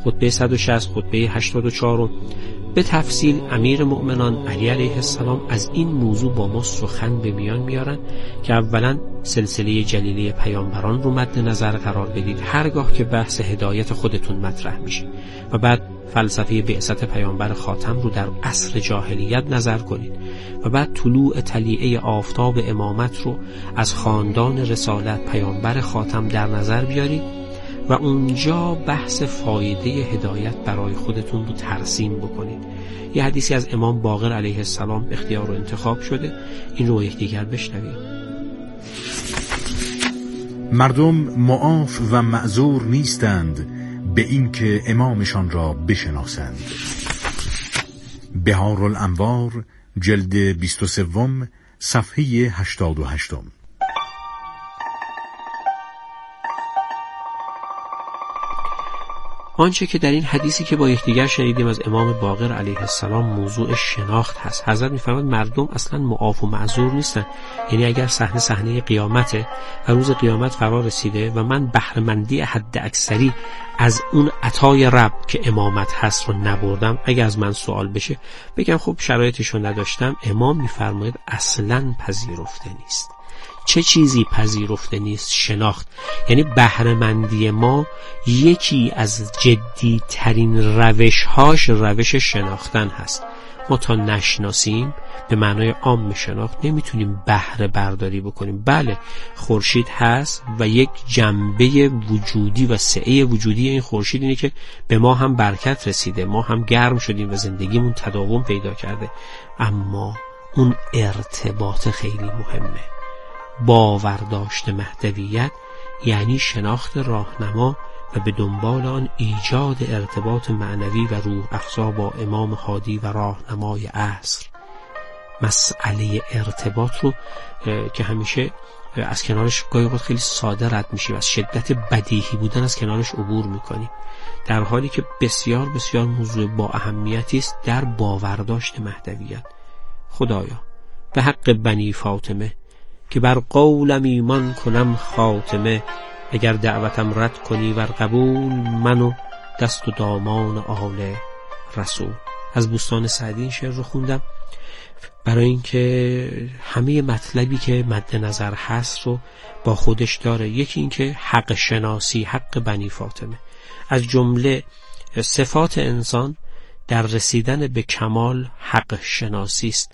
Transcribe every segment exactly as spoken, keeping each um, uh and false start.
خطبه صد و شصت، خطبه هشتاد و چهار به تفصیل امیر مؤمنان علی علیه السلام از این موضوع با ما سخن به میان میارن که اولا سلسله جلیله پیامبران رو مد نظر قرار بدید هرگاه که بحث هدایت خودتون مطرح میشه، و بعد فلسفه بعثت پیامبر خاتم رو در عصر جاهلیت نظر کنید، و بعد طلوع طلیعه آفتاب امامت رو از خاندان رسالت پیامبر خاتم در نظر بیارید و اونجا بحث فایده هدایت برای خودتون رو ترسیم بکنید. یه حدیثی از امام باقر علیه السلام اختیار و انتخاب شده، این رو یکدیگر بشنوید. مردم معاف و معذور نیستند به این که امامشان را بشناسند. بهار الانوار جلد بیست و سه صفحه هشتاد و هشت. آنچه که در این حدیثی که با یکدیگر شنیدیم از امام باقر علیه السلام موضوع شناخت هست. حضرت می‌فرماید مردم اصلا معاف و معذور نیستن. یعنی اگر صحنه صحنه قیامته و روز قیامت فرا رسیده و من بهره‌مندی حد اکثری از اون عطای رب که امامت هست رو نبردم، اگر از من سوال بشه بگم خب شرایطش رو نداشتم، امام می‌فرماید اصلا پذیرفته نیست. چه چیزی پذیرفته نیست؟ شناخت. یعنی بهره‌مندی ما یکی از جدی ترین روش هاش روش شناختن هست. ما تا نشناسیم به معنای عام شناخت نمیتونیم بهره برداری بکنیم. بله خورشید هست و یک جنبه وجودی و سعه وجودی این خورشید اینه که به ما هم برکت رسیده، ما هم گرم شدیم و زندگیمون تداوم پیدا کرده، اما اون ارتباط خیلی مهمه. باور داشت مهدویت یعنی شناخت راهنما و به دنبال آن ایجاد ارتباط معنوی و روح افزا با امام هادی و راهنمای عصر. مسئله ارتباط رو که همیشه از کنارش گاهی اوقات خیلی ساده رد میشیم، از شدت بدیهی بودن از کنارش عبور میکنیم، در حالی که بسیار بسیار موضوع با اهمیتی است در باورداشت مهدویت. خدایا به حق بنی فاطمه که بر قولم ایمان کنم خاتمه، اگر دعوتم رد کنی ور قبول، منو دست و دامان آل رسول. از بوستان سعدی این شعر رو خوندم برای اینکه همه مطلبی که مد نظر هست رو با خودش داره. یکی این که حق شناسی، حق بنی فاطمه، از جمله صفات انسان در رسیدن به کمال حق شناسی است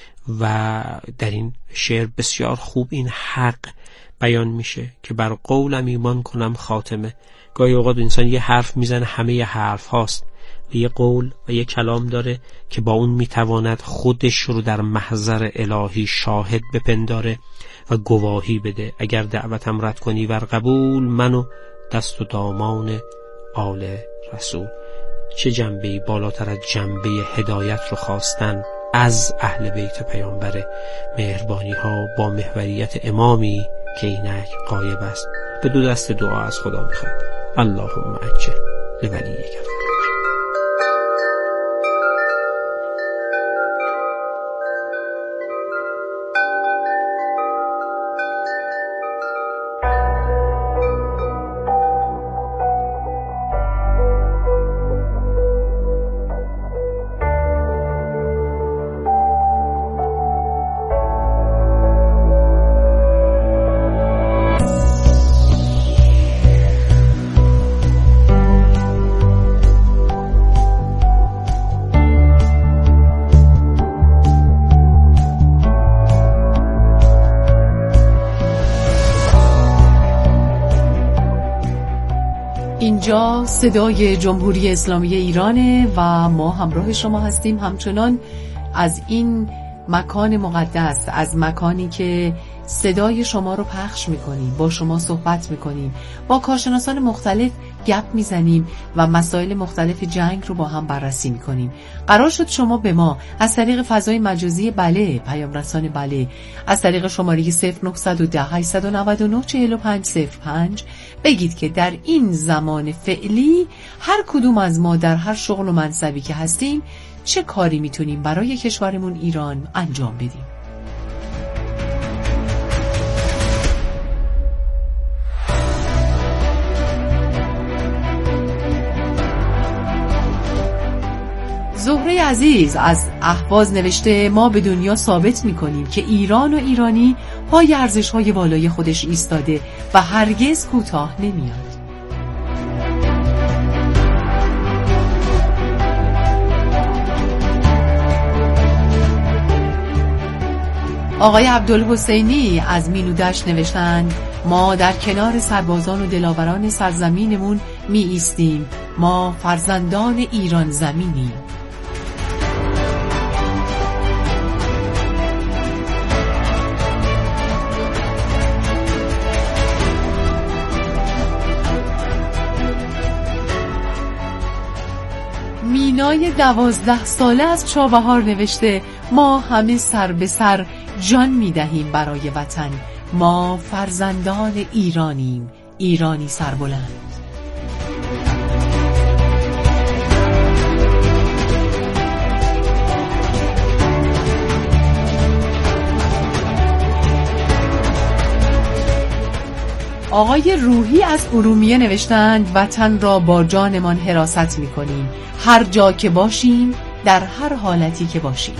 و در این شعر بسیار خوب این حق بیان میشه که بر قولم ایمان کنم خاتمه. گاهی اوقات انسان یه حرف میزنه، همه یه حرف هاست و یه قول و یه کلام داره که با اون میتواند خودش رو در محضر الهی شاهد بپنداره و گواهی بده. اگر دعوتم رد کنی ور قبول، منو دست و دامان آل رسول. چه جنبه‌ای بالاتر از جنبه هدایت رو خواستن از اهل بیت پیامبر مهربانی ها با محوریت امامی که اینک غایب است. به دو دست دعا از خدا میخواید. اللهم عجل لولیک. اینجا صدای جمهوری اسلامی ایرانه و ما همراه شما هستیم، همچنان از این مکان مقدس، از مکانی که صدای شما رو پخش میکنیم، با شما صحبت میکنیم، با کارشناسان مختلف گپ میزنیم و مسائل مختلف جنگ رو با هم بررسی میکنیم. قرار شد شما به ما از طریق فضای مجازی بله، پیام رسان بله، از طریق شماره صفر نه یک صفر هشت نه نه چهار پنج صفر پنج بگید که در این زمان فعلی هر کدوم از ما در هر شغل و منصبی که هستیم چه کاری میتونیم برای کشورمون ایران انجام بدیم. زهره عزیز از اهواز نوشته ما به دنیا ثابت می‌کنیم که ایران و ایرانی پای ارزش‌های والای خودش ایستاده و هرگز کوتاه نمیاد. آقای عبدالحسینی از مینودش نوشتند ما در کنار سربازان و دلاوران سرزمینمون می ایستیم، ما فرزندان ایران زمینیم. مینای دوازده ساله از چابهار نوشته ما همه سر به سر جان می دهیم برای وطن، ما فرزندان ایرانیم، ایرانی سربلند. آقای روحی از ارومیه نوشتند وطن را با جانمان حراست می کنیم، هر جا که باشیم، در هر حالتی که باشیم.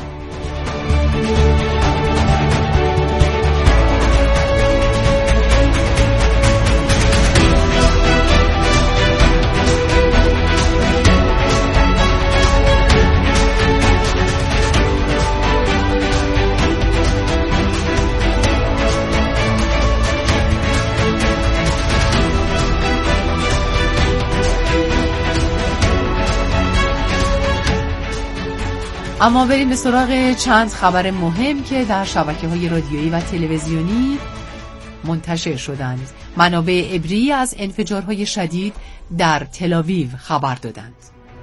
اما بریم به سراغ چند خبر مهم که در شبکه‌های رادیویی و تلویزیونی منتشر شدند. منابع عبری از انفجارهای شدید در تل‌آویو خبر دادند.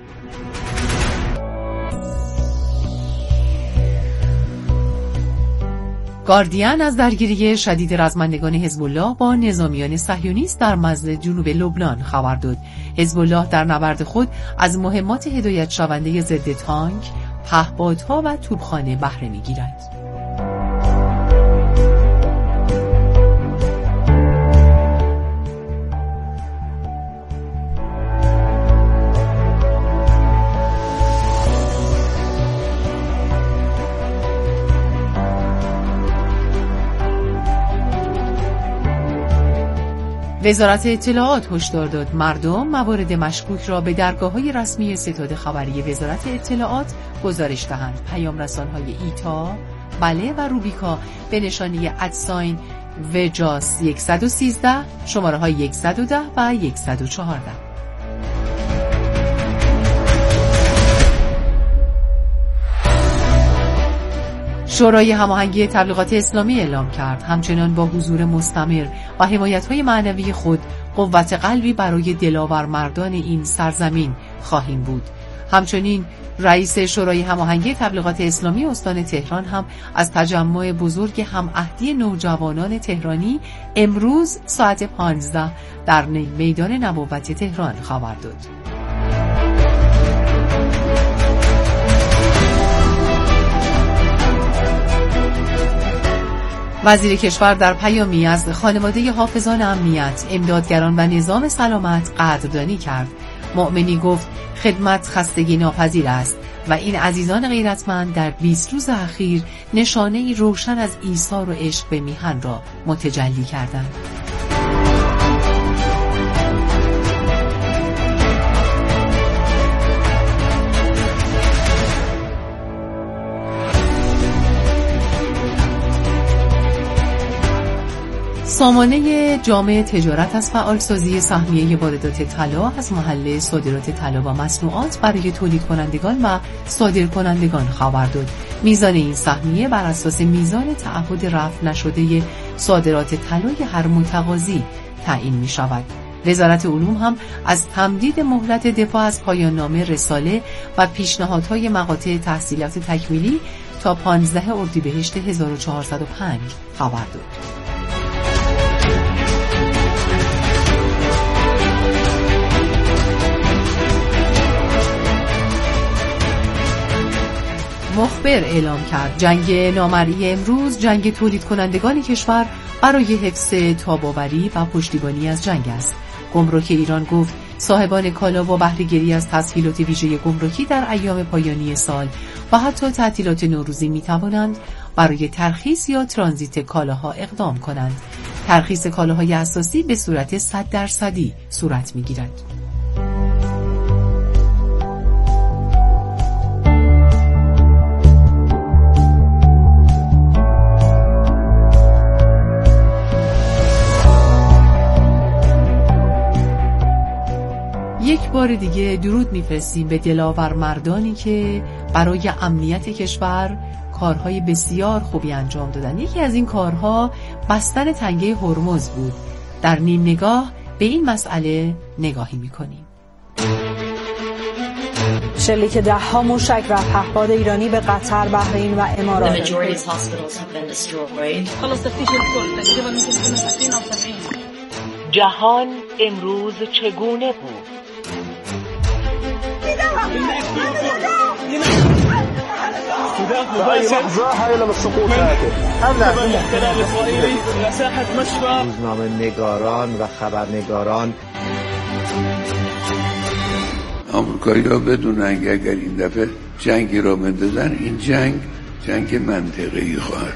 گاردین از درگیری شدید رزمندگان حزب الله با نظامیان صهیونیست در مزل جنوب لبنان خبر داد. حزب الله در نبرد خود از مهمات هدایت شونده ضد تانک، پهپادها و توپخانه بهره می‌گیرد. وزارت اطلاعات هشدار داد مردم موارد مشکوک را به درگاه‌های رسمی ستاد خبری وزارت اطلاعات گزارش دهند. پیام رسان‌های ایتا، بله و روبیکا به نشانی ادساین وجاس صد و سیزده، شماره‌های صد و ده و صد و چهارده. شورای هماهنگی تبلیغات اسلامی اعلام کرد همچنان با حضور مستمر و حمایت‌های معنوی خود قوت قلبی برای دلاور مردان این سرزمین خواهیم بود. همچنین رئیس شورای هماهنگی تبلیغات اسلامی استان تهران هم از تجمع بزرگ همعهدی نوجوانان تهرانی امروز ساعت پانزده در میدان نبوت تهران خبر داد. وزیر کشور در پیامی از خانواده حافظان امنیت، امدادگران و نظام سلامت قدردانی کرد. مؤمنی گفت خدمت خستگی ناپذیر است و این عزیزان غیرتمند در بیست روز اخیر نشانه‌ای روشن از ایثار و عشق به میهن را متجلی کردند. سامانه جامع تجارت از فعالسازی سهمیه واردات طلا از محل صادرات طلا و مصنوعات برای تولید کنندگان و صادر کنندگان خبر داد. میزان این سهمیه بر اساس میزان تعهد رفع نشده صادرات طلای هر متقاضی تعیین می شود. وزارت علوم هم از تمدید مهلت دفاع از پایان نامه رساله و پیشنهادهای مقاطع تحصیلات تکمیلی تا پانزده اردیبهشت هزار و چهارصد و پنج خبر داد. مخبر اعلام کرد جنگ نامرئی امروز جنگ تولید کنندگان کشور برای حفظ تاب‌آوری و پشتیبانی از جنگ است. گمرک ایران گفت صاحبان کالا با بهره‌گیری از تسهیلات ویژه گمرکی در ایام پایانی سال و حتی تعطیلات نوروزی می توانند برای ترخیص یا ترانزیت کالاها اقدام کنند. ترخیص کالاهای اساسی به صورت صد درصدی صورت می گیرد. یک بار دیگه درود میفرستیم به دلاور مردانی که برای امنیت کشور کارهای بسیار خوبی انجام دادن. یکی از این کارها بستن تنگه هرمز بود. در نیم نگاه به این مسئله نگاهی میکنیم. شلیک ده ها موشک و پهپاد ایرانی به قطر، بحرین و امارات. جهان امروز چگونه بود؟ روزنامه نگاران و خبرنگاران آمریکایی را بدونن که اگر این دفعه جنگی را بندازن، این جنگ جنگ منطقه‌ای خواهد.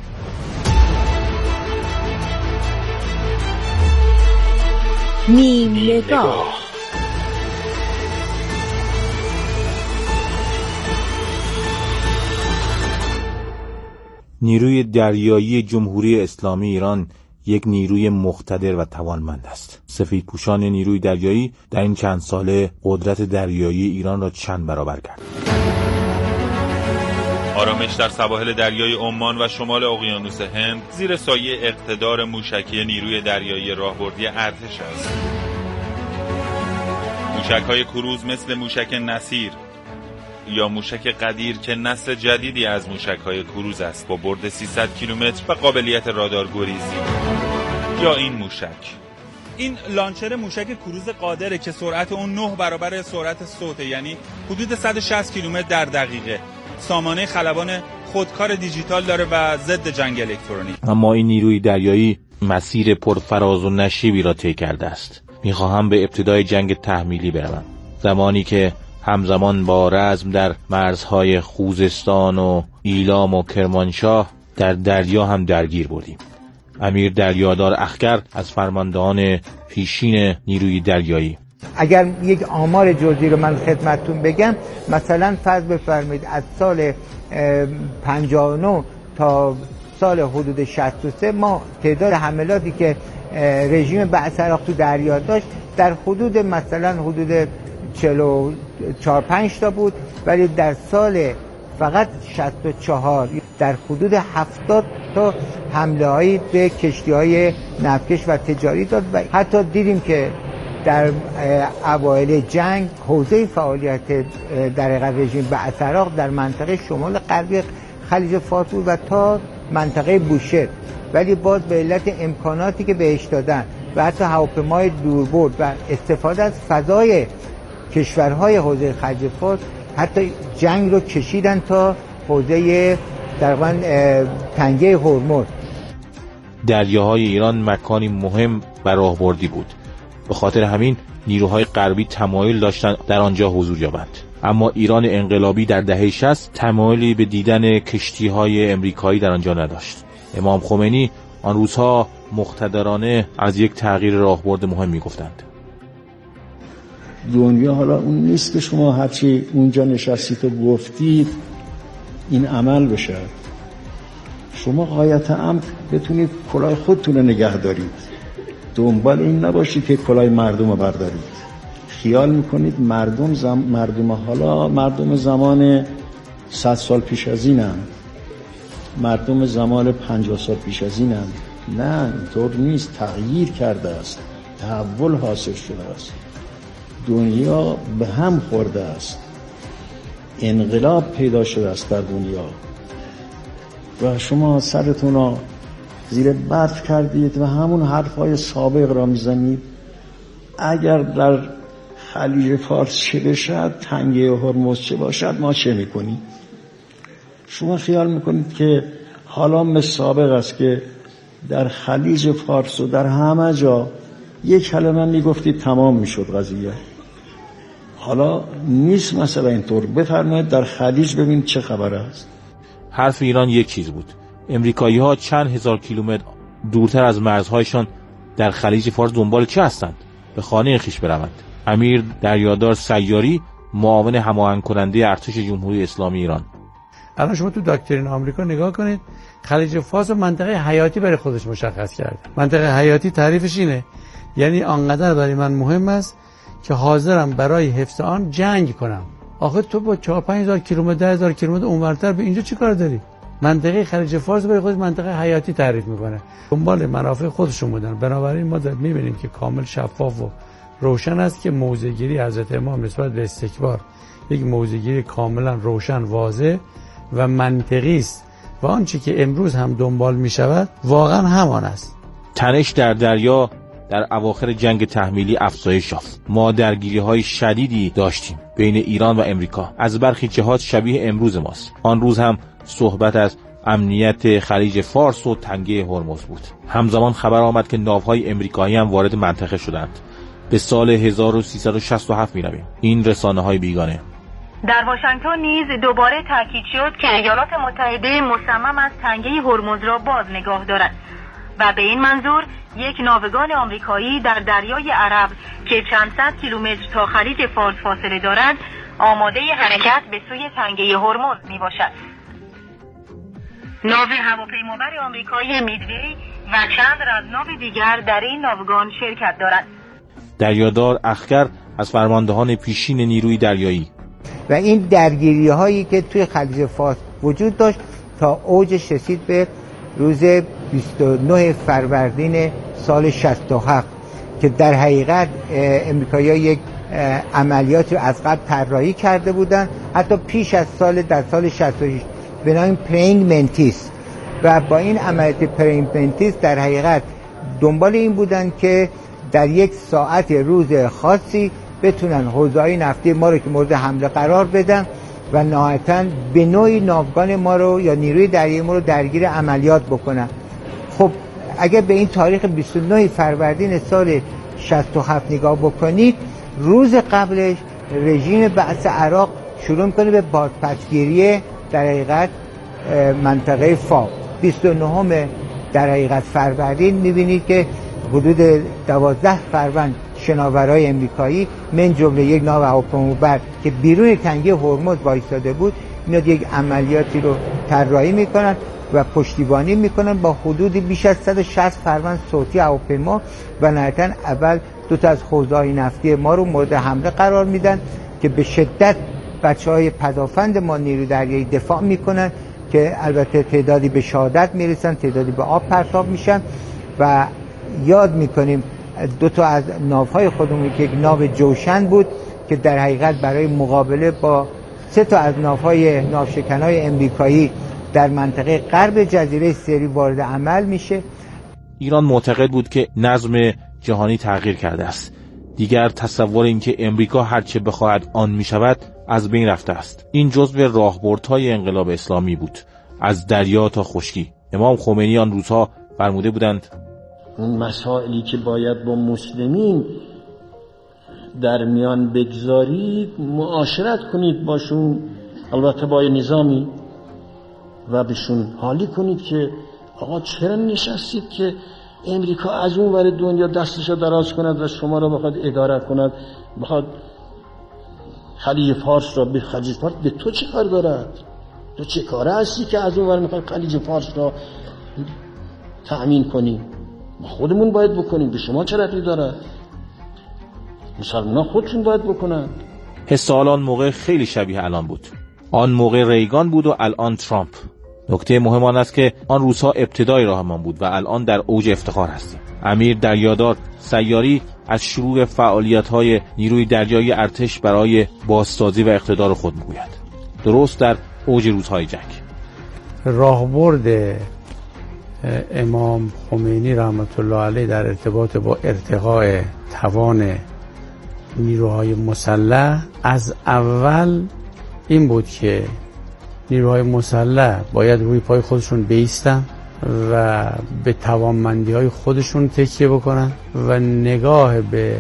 نیم نگاه. نیروی دریایی جمهوری اسلامی ایران یک نیروی مقتدر و توانمند است. سفیدپوشان نیروی دریایی در این چند ساله قدرت دریایی ایران را چند برابر کرد. آرامش در سواحل دریای عمان و شمال اقیانوس هند زیر سایه اقتدار موشکی نیروی دریایی راهبردی ارتش است. موشک‌های کروز مثل موشک نصیر یا موشک قدیر که نسل جدیدی از موشک‌های کروز است با برد سیصد کیلومتر و قابلیت رادار گریزی، یا این موشک. این لانچر موشک کروز قادره که سرعت اون نه برابر سرعت صوته، یعنی حدود صد و شصت کیلومتر در دقیقه. سامانه خلبان خودکار دیجیتال داره و ضد جنگ الکترونیک. اما این نیروی دریایی مسیر پرفراز و نشیبی را طی کرده است. میخواهم به ابتدای جنگ تحمیلی بروم، زمانی که همزمان با رزم در مرزهای خوزستان و ایلام و کرمانشاه در دریا هم درگیر بودیم. امیر دریادار اخگر از فرماندهان پیشین نیروی دریایی: اگر یک آمار جزئی رو من خدمتتون بگم، مثلا فرض بفرمایید از سال پنجاه و نه تا سال حدود شصت و سه ما تعداد حملاتی که رژیم بعث عراق تو دریا داشت در حدود مثلا حدود چهل و چهار پنج تا بود، ولی در سال فقط شصت و چهار در حدود هفتاد تا حمله هایی به کشتی های نفتکش و تجاری داد و حتی دیدیم که در اوایل جنگ حوزه فعالیت در رژیم بعث عراق در منطقه شمال غربی خلیج فارس بود و تا منطقه بوشهر، ولی باز به علت امکاناتی که بهش دادن و حتی هواپیمای دوربرد و استفاده از فضای کشورهای حوزه خلیج فارس حتی جنگ رو کشیدن تا حوزه تقریباً تنگه هرمز. دریاهای ایران مکانی مهم و راهبردی بود. به خاطر همین نیروهای غربی تمایل داشتند در آنجا حضور یابند. اما ایران انقلابی در دهه شصت تمایلی به دیدن کشتی‌های امریکایی در آنجا نداشت. امام خمینی آن روزها مقتدرانه از یک تغییر راهبرد مهم می‌گفتند. دنیا حالا اون نیست که شما هرچی اونجا نشستید و گفتید این عمل بشه. شما غایت امر بتونید کلاه خودتون رو نگه دارید، دنبال این نباشید که کلاه مردم رو بردارید. خیال میکنید مردم زم... مردم حالا مردم زمان صد سال پیش از اینن، مردم زمان پنجاه سال پیش از اینن. نه، اینطور نیست. تغییر کرده است، تحول حاصل شده است، دنیا به هم خورده است، انقلاب پیدا شده است در دنیا و شما سرتون رو زیر برف کردید و همون حرفای سابق را میزنید. اگر در خلیج فارس چه بشد، تنگه هرمز چه باشد، ما چه میکنیم؟ شما خیال میکنید که حالا مثل سابق است که در خلیج فارس و در همه جا یک کلمه میگفتید تمام میشد قضیه. حالا نیست مثلا اینطور. بفرمایید در خلیج ببین چه خبر است. حرف ایران یک چیز بود. امریکایی ها چند هزار کیلومتر دورتر از مرزهایشان در خلیج فارس دنبال چه هستند؟ به خانه خیش بروند. امیر دریادار سیاری، معاون هماهنگ کننده ارتش جمهوری اسلامی ایران. الان شما تو داکترین آمریکا نگاه کنید، خلیج فارس منطقه حیاتی برای خودش مشخص کرده. منطقه حیاتی تعریفش اینه، یعنی آنقدر برای من مهم است که حاضرم برای حفظ آن جنگ کنم. آخه تو با چهار پنج هزار کیلومتر ده هزار کیلومتر اونورتر به اینجا چی کار داری؟ منطقه خلیج فارس برای خود منطقه حیاتی تعریف میکنه. دنبال منافع خودشون بودن. بنابراین ما داریم میبینیم که کامل شفاف و روشن است که موضع‌گیری حضرت امام نسبت به استکبار یک موضع‌گیری کاملا روشن، واضح و منطقی است و آنچه که امروز هم دنبال میشود واقعا همان است. تنش در دریا در اواخر جنگ تحمیلی افزایش یافت. ما درگیری‌های شدیدی داشتیم بین ایران و امریکا. از برخی جهات شبیه امروز ماست. آن روز هم صحبت از امنیت خلیج فارس و تنگه هرمز بود. همزمان خبر آمد که ناوهای امریکایی هم وارد منطقه شدند. به سال هزار و سیصد و شصت و هفت می‌رویم. این رسانه‌های بیگانه. در واشنگتن نیز دوباره تاکید شد که ایالات متحده مصمم است تنگه هرمز را باز نگاه دارد و به این منظور یک ناوگان آمریکایی در دریای عرب که چند صد کیلومتر تا خلیج فارس فاصله دارد آماده حرکت به سوی تنگه هرمز می باشد. ناو هواپیمابر آمریکایی میدوی و چند رزمناو دیگر در این ناوگان شرکت دارند. دریادار اخگر از فرماندهان پیشین نیروی دریایی و این درگیری هایی که توی خلیج فارس وجود داشت تا اوجش رسید به روز بیست و نه فروردین سال شصت و هفت که در حقیقت امریکایی‌ها یک عملیات رو از قبل طراحی کرده بودن، حتی پیش از سال در سال شصت و شش به نام پرینگ منتیس، و با این عملیات پرینگ منتیس در حقیقت دنبال این بودن که در یک ساعت روز خاصی بتونن حوزه‌های نفتی ما رو که مورد حمله قرار بدن و نهایتاً به نوعی ناوگان ما رو یا نیروی دریایی ما رو درگیر عملیات بکنن. خب اگر به این تاریخ بیست و نه فروردین سال شصت و هفت نگاه بکنید، روز قبلش رژیم بعث عراق شروع می‌کنه به بازپسگیری در حقیقت منطقه فاو. بیست و نه در حقیقت فروردین می‌بینید که حدود دوازده فروند شناورای امریکایی من جمله یک ناو هواپیمابر که بیرون تنگه هرمز وایساده بود میاد یک عملیاتی رو طراحی میکنن و پشتیبانی میکنن با حدود بیش از صد و شصت فروند صوتی هواپیما و نهایتاً اول دو تا از حوزه‌های نفتی ما رو مورد حمله قرار میدن که به شدت بچهای پدافند ما نیروی دریایی دفاع میکنن که البته تعدادی به شهادت میرسن، تعدادی به آب پرتاب میشن. و یاد میکنیم دو تا از ناوهای خودمون که یک ناو جوشن بود که در حقیقت برای مقابله با سه تا از ناوهای ناوشکنهای امریکایی در منطقه غرب جزیره سری وارد عمل میشه. ایران معتقد بود که نظم جهانی تغییر کرده است. دیگر تصور این که امریکا هرچه بخواهد آن میشود از بین رفته است. این جزو راهبردهای انقلاب اسلامی بود، از دریا تا خشکی. امام خمینی آن روزها فرموده بودند اون مسائلی که باید با مسلمین در میان بگذارید معاشرت کنید باشون، البته با نظامی، و بهشون حالی کنید که آقا چرا نشستید که امریکا از اون ور دنیا دستشو دراز کند و شما را بخواد اداره کند، بخواد خلیج فارس را به خلیج فارس به تو چه کار دارد؟ تو چه کاره هستی که از اون ور میخواد خلیج فارس را تأمین کنی؟ ما خودمون باید بکنیم، به شما چه ربطی دارد؟ مسلمان‌ها خودشون باید بکنن. حس آن موقع خیلی شبیه الان بود. آن موقع ریگان بود و الان ترامپ. نکته مهم آن است که آن روزها ابتدای راهمان بود و الان در اوج افتخار هستیم. امیر دریادار سیاری از شروع فعالیت‌های نیروی دریایی ارتش برای بازسازی و اقتدار خود میگوید، درست در اوج روزهای جنگ. راهبرد امام خمینی رحمت الله علیه در ارتباط با ارتقاء توان نیروهای مسلح از اول این بود که نیروهای مسلح باید روی پای خودشون بایستن و به توانمندی های خودشون تکیه بکنن و نگاه به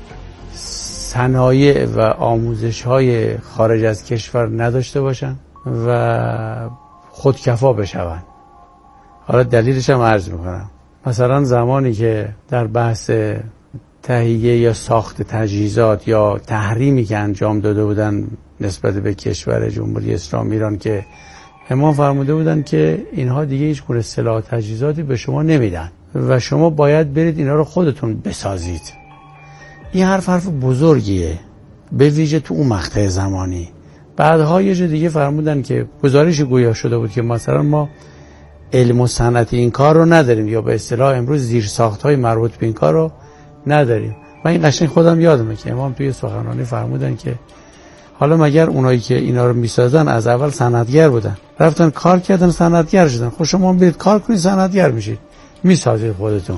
صنایع و آموزش های خارج از کشور نداشته باشن و خودکفا بشون. حالا دلیلش هم عرض میکنم. مثلا زمانی که در بحث تهیه یا ساخت تجهیزات یا تحریمی که انجام داده بودن نسبت به کشور جمهوری اسلامی ایران که امام فرموده بودن که اینها دیگه هیچ گونه سلاح تجهیزاتی به شما نمیدن و شما باید برید اینا رو خودتون بسازید. این حرف حرف بزرگیه، به ویژه تو اون مقطع زمانی. بعدها یه جا دیگه فرمودن که گزارش گویا شده بود که مثلا ما علم و صنعت این کار رو نداریم یا به اصطلاح امروز زیرساخت‌های مربوط به این کار رو نداریم. من این قشنگ خودم یادمه که امام توی سخنرانی فرمودن که حالا مگر اونایی که اینا رو میسازن از اول صنعتگر بودن، رفتن کار کردن صنعتگر شدن، خب شما برید کار کنید صنعتگر میشید، میسازید خودتون.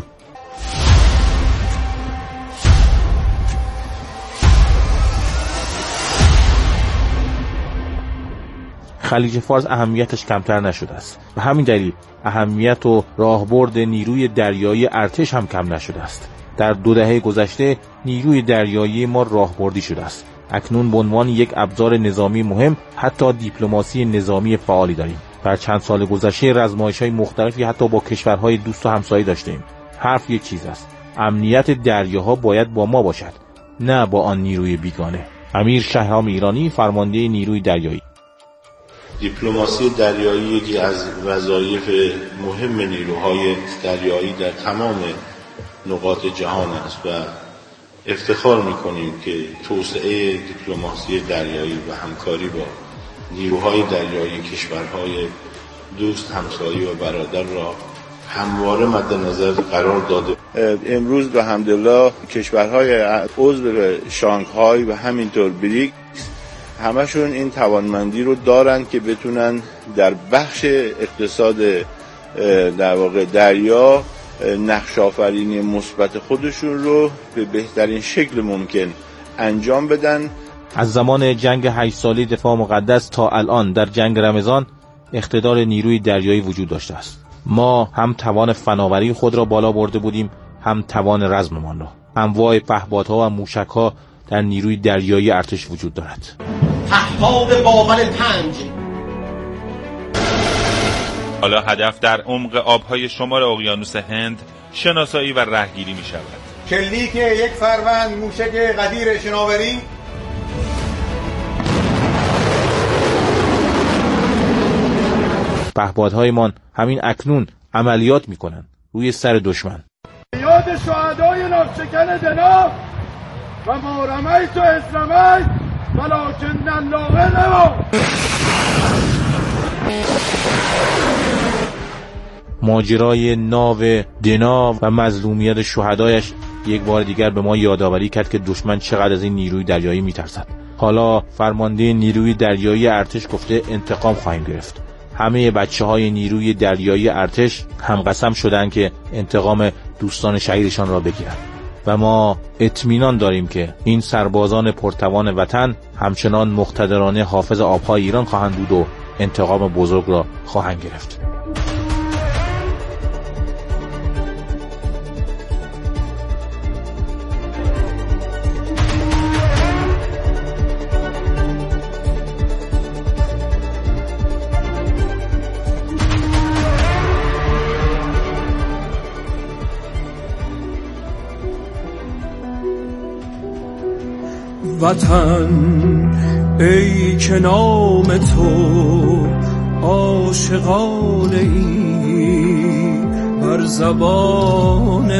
خلیج فارس اهمیتش کمتر نشده است و همین دلیل اهمیت و راهبرد نیروی دریایی ارتش هم کم نشده است. در دو دهه گذشته نیروی دریایی ما راهبردی شده است. اکنون به عنوان یک ابزار نظامی مهم حتی دیپلماسی نظامی فعالی داریم. در چند سال گذشته رزمایش‌های مختلفی حتی با کشورهای دوست و همسایه داشتیم. حرف یک چیز است: امنیت دریاها باید با ما باشد، نه با آن نیروی بیگانه. امیر شهرام ایرانی، فرمانده نیروی دریایی. دیپلماسی دریایی یکی از وظایف مهم نیروهای دریایی در تمام نقاط جهان است و افتخار می‌کنیم که توسعه دیپلماسی دریایی و همکاری با نیروهای دریایی کشورهای دوست، همسایه و برادر را همواره مد نظر قرار داده. امروز به حمدالله کشورهای عضو شانگهای و همینطور بریکس همشون این توانمندی رو دارن که بتونن در بخش اقتصاد در واقع دریا نقش آفرینی مثبت خودشون رو به بهترین شکل ممکن انجام بدن. از زمان جنگ هشت ساله دفاع مقدس تا الان در جنگ رمضان اقتدار نیروی دریایی وجود داشته است. ما هم توان فناوری خود را بالا برده بودیم، هم توان رزممان را. انواع پهپادها و موشک‌ها در نیروی دریایی ارتش وجود دارد. پهپاد بابل پنج. حالا هدف در عمق آبهای شمال اقیانوس هند شناسایی و رهگیری می شود. شلیک یک فروند موشک قدیر شناوری. پهپادهایمان همین اکنون عملیات می کنند روی سر دشمن. یاد شهدای نافشکن دنا و ما رمیت و اسرمیت ولکن الله رما. ماجرای ناو دنا و مظلومیت شهدایش یک بار دیگر به ما یادآوری کرد که دشمن چقدر از این نیروی دریایی میترسد. حالا فرمانده نیروی دریایی ارتش گفته انتقام خواهیم گرفت. همه بچه‌های نیروی دریایی ارتش هم قسم شدند که انتقام دوستان شهیدشان را بگیرند و ما اطمینان داریم که این سربازان پرتوان وطن همچنان مقتدرانه حافظ آبهای ایران خواهند بود و انتقام بزرگ را خواهند گرفت. وطن ای که نام تو عاشقانه ای بر زبان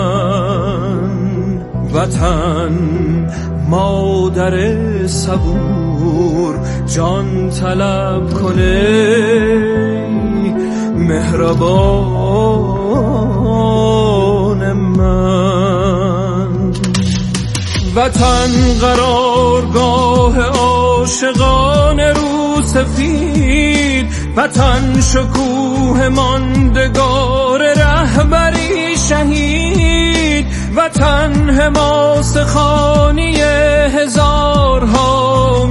من، وطن مادر صبور جان طلب کنه مهربان من، وطن قرارگاه عاشقان رو سفید، وطن شکوه ماندگار رهبری شهید، وطن حماس خانی هزارها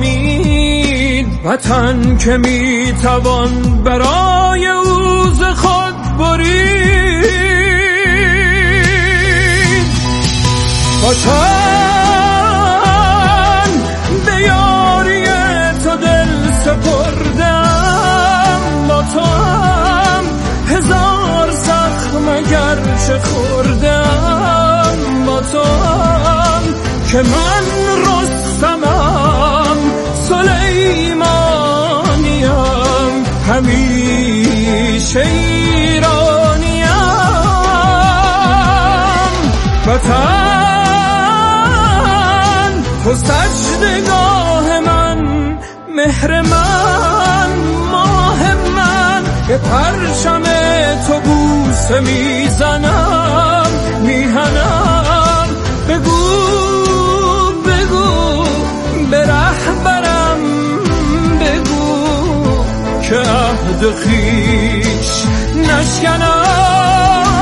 امید، وطن که میتوان برای او ز خود برید. وطن به یاری تو دل سپردم، با تو هم هزار زخم اگرچه خوردم، با تو هم که من رستمم سلیمانیم، همیشه ایرانیم. وطن تو سجدگاه من، مهر من، ماه من، به پرچم تو بوسه میزنم، میهنم. بگو بگو به رهبرم، بگو که عهد خویش نشکنم.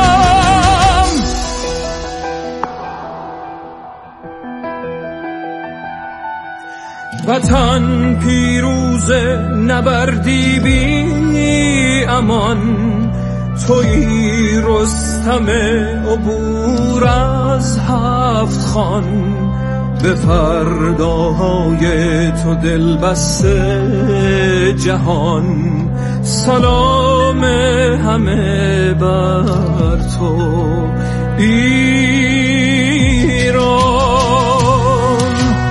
وطن پیروز نبردی بی امان، تویی رستم عبور از هفت خان. به فرداهای تو دل بسته جهان، سلام همه بر تو ایران.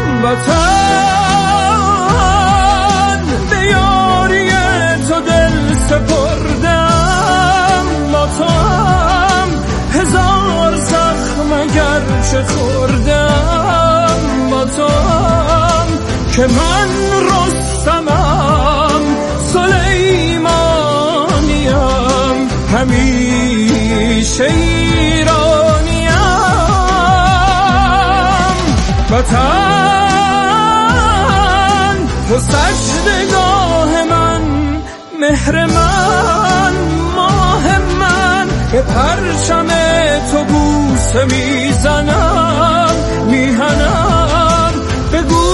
وطن به یاری تو دل سپردم، با تو هم هزار زخم اگرچه خوردم، با تو هم که من رستمم سلیمانیم، همیشه ایرانیم. وطن تو سجدگاه من، مهر من، ماه من، به پرچم تو بوسه میزنم، میهنم. بگو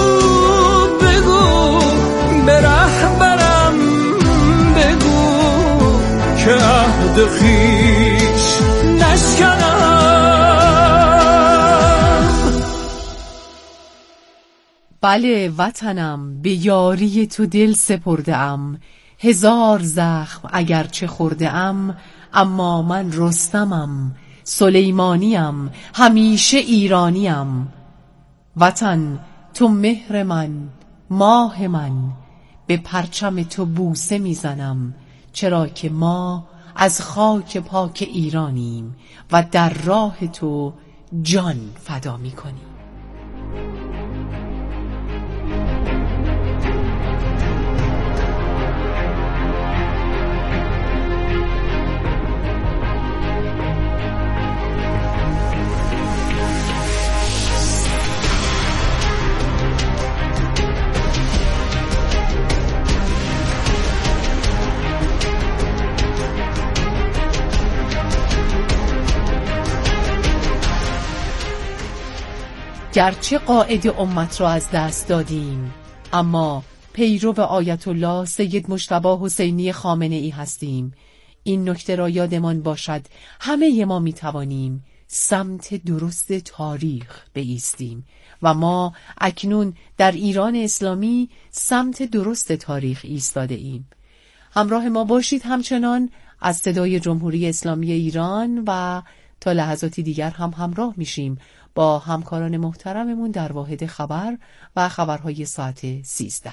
بگو به رهبرم، بگو که عهد خویش نشکنم. بله وطنم، به یاری تو دل سپرده ام، هزار زخم اگرچه خورده ام، اما من رستمم سلیمانیم، همیشه ایرانیم. وطن تو مهر من، ماه من، به پرچم تو بوسه میزنم، چرا که ما از خاک پاک ایرانیم و در راه تو جان فدا میکنیم. گرچه قائد امت را از دست دادیم، اما پیرو آیت الله سید مجتبی حسینی خامنه ای هستیم. این نکته را یادمان باشد همه ما می توانیم سمت درست تاریخ بایستیم و ما اکنون در ایران اسلامی سمت درست تاریخ ایستاده ایم. همراه ما باشید همچنان از صدای جمهوری اسلامی ایران و تا لحظاتی دیگر هم همراه میشیم با همکاران محترممون در واحد خبر و خبرهای ساعت سیزده.